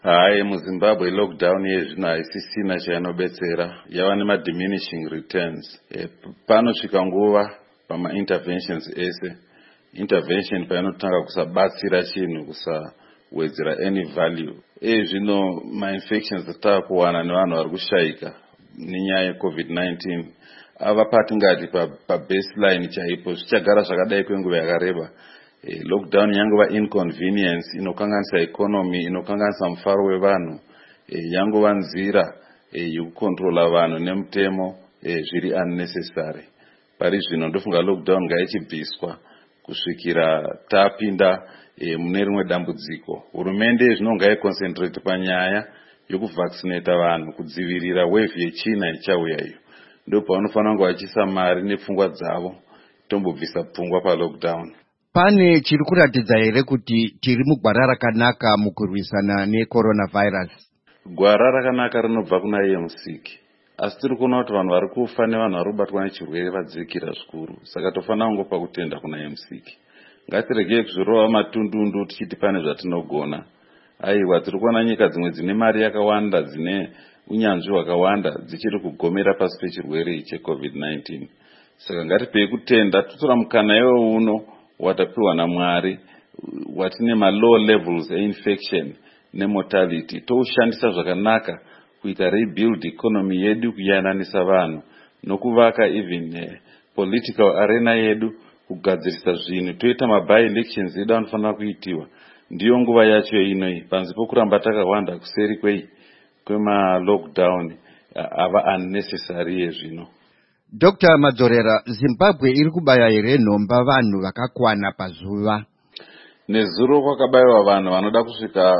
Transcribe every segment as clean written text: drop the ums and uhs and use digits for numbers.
Hai, muZimbabwe lockdown yezvino haisisina chainobetsera, yava nema-diminishing returns. Panosvika nguva pama-interventions ese, intervention painotanga kusabatsira chinhu, kusawedzera any value. Zvino ma-infections atava kuwana nevanhu vari kushayika nenyaya yeCovid-19 ava patingati pa-baseline chaipo, zvichagara zvakadai kwenguva yakareba. Lockdown yangova inconvenience inokanganisa economy, inokanganisa mufaro wevanhu, yangova nzira yekukontrola vanhu nemutemo zviri unnecessary. Pari zvino ndofunga lockdown ngaichibviswa kusvikira tapinda mune rimwe dambudziko. Hurumende zvino ngaiconcentrate panyaya yokuvaccinata vanhu, kudzivirira wave yechina ichauya iyo. Ndo pavanofanira kunge vachiisa mari nepfungwa dzavo tombobvisa pfungwa pa-lockdown. Pane chiri kuratidza here kuti tiri mugwara rakanaka mukurwisana necoronavirus? Gwara rakanaka rinobva kuna EMC. Asi tiri kuona kuti vanhu vari kufa nevanhu vari kubatwa nechirwere vadzikira zvikuru. Saka tofanira kungopa kutenda kuna EMC. Ngatiregei kuzvirova matundundu tichiti pane zvatinogona. Aiwa, tiri kuona nyika dzimwe dzine mari yakawanda, dzine unyanzvi hwakawanda, dzichiri kugomera pasi pechirwere cheCovid-19. Saka ngatipei kutenda, totora mukana iwo uno watapiwa naMwari, watine ma-low levels e-infection ne-mortality, toushandisa zvakanaka kuita rebuild economy yedu, kuyananisa vanhu, nokuvaka even political arena yedu, kugadzirisa zvinhu, toita ma-by-elections edu anofanira kuitiwa. Ndiyo nguva yacho inoi, panzi pokuramba takawanda kuseri kwema-lockdown ava unnecessary yezvino. Dr. Madzorera, Zimbabwe iri kubaya here nhomba vanhu vakakwana pazuva? Nezuro kwakabayiwa vanhu vanoda kusvika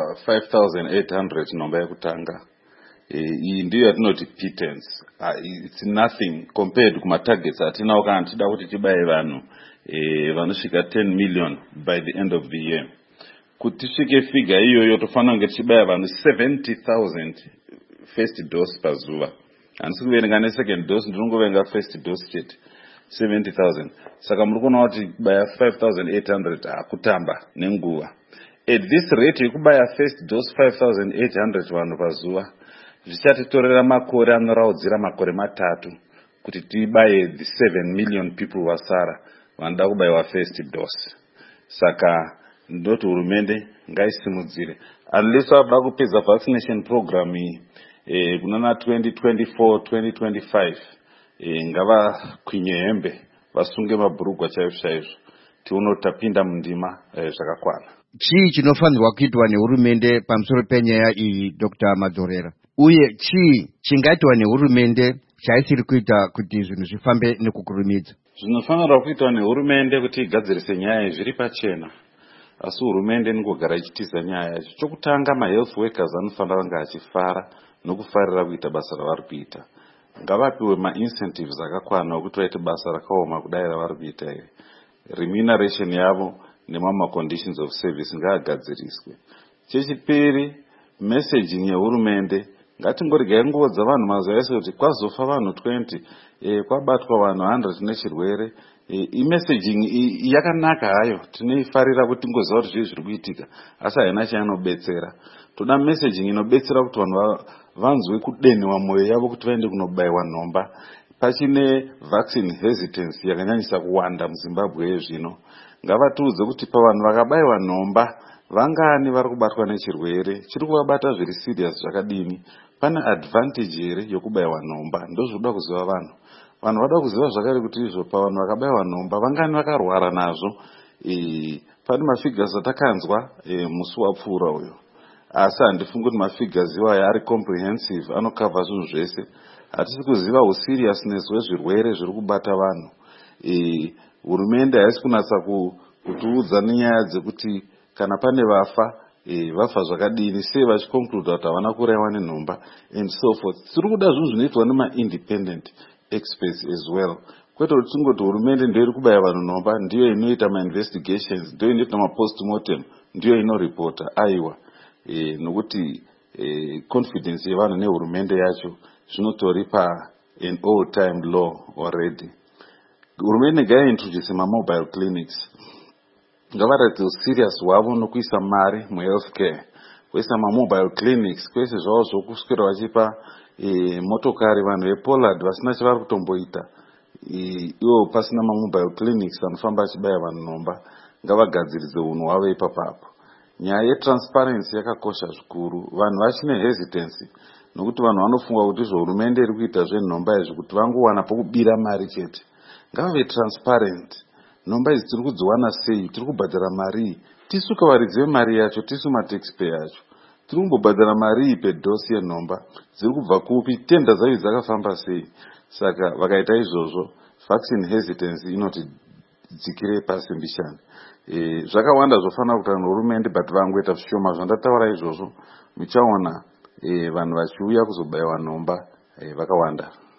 5,800 nhomba yekutanga. Iyi ndiyo yatinoti pittance. It's nothing compared kuma-targets atinawo kana tida kuti tibaye vanhu vanosvika 10 million by the end of the year. Kuti tisvike figure iyoyo tofanira kunge tichibaya vanhu 70,000 first dose pazuva. Handisi kuverenga ne-second dose, ndinongoverenga first dose chete 70,000. Saka muri kuona kuti baya 5,800 hakutamba nenguva. At this rate yekubaya first dose 5,800 vanhu pazuva, zvichatitorera makore anoraudzira makore matatu kuti tibaye the 7 million people vasara vanoda kubayiwa first dose. Saka ndoti hurumende ngaisimudzire. Unless vada kupedza vaccination program iyi kunana 2024-2025 ngava kwinye hembe, vasunge mabhurugwa chaizvo tione tapinda mundima zvakakwana. Chii chinofanirwa kuitwa nehurumende pamusoro penyaya iyi, Dr. Madzorera? Uye chii chingaitwa nehurumende chaisiri kuita kuti zvinhu zvifambe nekukurumidza? Zvinofanirwa kuitwa nehurumende kuti igadzirise nyaya zviri pachena. Asi hurumende ningogara ichitiza nyaya yacho. Chokutanga, ma-health workers anofanira kunge achifara nokufarira kuita basa ravari kuita. Ngavapiwe ma-incentives akakwana okuti vaite basa rakaoma kudai ravari kuita iri. Remuneration yavo nemama-conditions of service ngaagadziriswe. Chechipiri, messaging yehurumende, ngatingorigai nguva dzavanhu mazuva ese kuti kwazofa vanhu 20, kwabatwa vanhu 100 nechirwere. Messaging yakanaka hayo, tinoifarira kuti ngoziva kuti zviri kuitika, asi haina chainobetsera. Toda messaging inobetsera kuti vanhu vanzwe kudenhwa mwoyo yavo kuti vaende kunobayiwa nhomba. Pachine vaccine hesitance yakanyanyisa kuwanda muZimbabwe yezvino. Ngavatiudze kuti pavanhu vakabayiwa nhomba, vangani vari kubatwa nechirwere, chiri kuvabata zviri serious zvakadini, pane advantage here yokubayiwa nhomba. Ndozvoda kuziva vanhu. Vanhu vada kuziva zvakare kuti izvo pavanhu vakabayiwa nhomba vangani vakarwara nazvo. Pane mafigures atakanzwa musi wapfuura uyo. Asi handifungi kuti mafigures iwaya ari comprehensive, anokavha zvinhu zvese. Hatisi kuziva seriousness wezvirwere zviri kubata vanhu. Hurumende haisi kunatsa kutiudza nenyaya dzekuti kana pane vafa, vafa zvakadini, sei vachiconclude kuti havana kuraiwa nenhomba and so forth. Tiri kuda zvinhu zvinoitwa nema-independent experts as well. Kwete kuti tingoti hurumende ndiyo iri kubaya vanhu nhomba, ndiyo inoita ma-investigations, ndiyo inoita ma-postmortem, ndiyo inoripota. Aiwa, nokuti confidence yevanhu nehurumende yacho zvinotori an old time law already. Hurumende ngaiintroduce ma-mobile clinics. Ngavaratidze serious wavo nokuisa mari mu-healthcare. kuisa mamobile clinics, kwese zvavo zvokuswera vachipa motokari vanhu vepollard vasina chavari kutomboita. Ivo pasina mamobile clinics anofamba achibaya vanhu nhomba, ngavagadziridze unhu hwavo ipapapo. Nyaya yetransparency yakakosha zvikuru. Vanhu vachine hesitancy nokuti vanhu vanofunga kuti hurumende iri kuita zvenhomba izvi kuti vangowana pokubira mari chete. Ngavave transparent. Nhomba idzi tiri kudziwana sei, tiri kubhadhara mari, tisu kavaridzi vemari yacho, tisu mataxpayer yacho tiri kumbobhadhara mari pedhosi yenhomba, dziri kubva kupi, tenda dzacho dzakafamba sei. Saka vakaita izvozvo, vaccine hesitancy inotidzikire pasi mbishani. Zvakawanda zvofanira kuitwa nehurumende, but vangoita zvishoma zvandataura izvozvo, muchaona vanhu vachiuya kuzobayiwa nhomba vakawanda.